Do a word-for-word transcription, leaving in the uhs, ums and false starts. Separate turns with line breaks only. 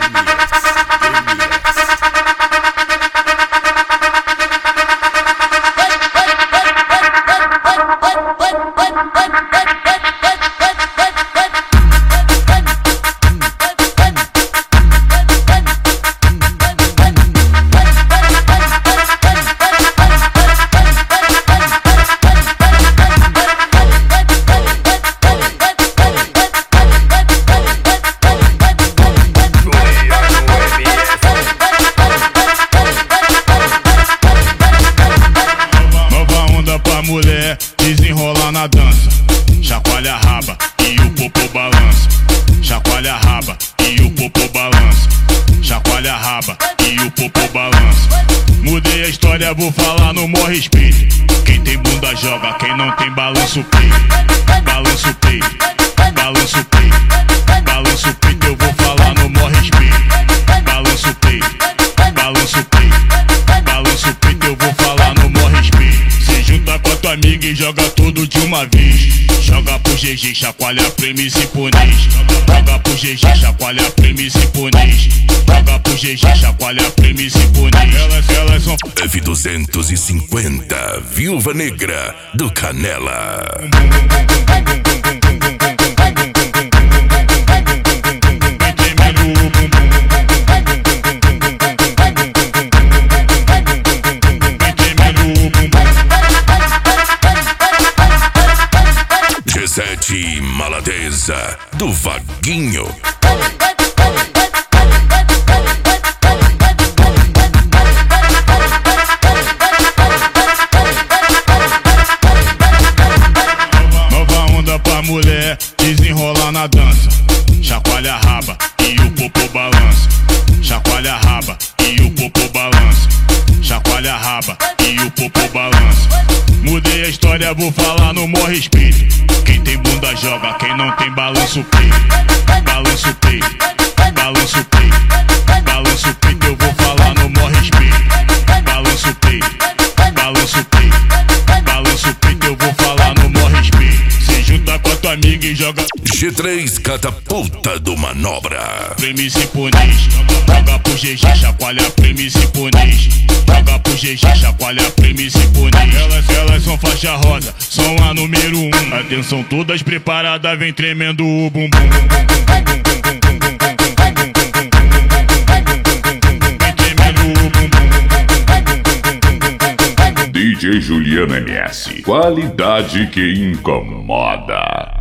Mulher desenrola na dança, chacoalha a raba e o popô balança. Chacoalha a raba e o popô balança. Chacoalha a raba e o popô balança. Mudei a história, vou falar no maior respeito. Quem tem bunda joga, quem não tem balança o peito. Balança o peito, balança o peito, balança o peito. Eu vou falar no maior respeito. Balança o peito, balança o peito, balança o peito. Eu vou falar no maior respeito. Junta com a tua amiga e joga tudo de uma vez. Joga pro G G, chacoalha prêmio japonês. Joga pro G G, chacoalha prêmio japonês. Joga pro G G, chacoalha prêmio japonês. Elas, elas são
F duzentos e cinquenta, Viúva Negra do Canela. G sete Maladeza do Vaguinho.
Nova onda pra mulher desenrola na dança. Chacoalha a raba e o popô balança. Chacoalha a raba e o popô balança. Chacoalha a raba e o popô balança. Mudei a história, vou falar no maior respeito. Quem tem bunda joga, quem não tem balança o peito. Balança o peito, balança o peito, balança o peito. Eu vou falar no maior respeito. Balança o peito, balança o peito, balança o peito. Eu vou falar no maior respeito. Se junta com a tua amiga e joga
G três Catapulta do Manobra.
prêmio japonês. Joga pro G G, chacoalha prêmio japonês. Joga pro G G, chacoalha prêmio japonês. Elas, elas são faixa rosa, são a número um. Atenção, todas preparadas, vem tremendo o bumbum. Vem tremendo o bumbum.
D J Juliano M S, qualidade que incomoda.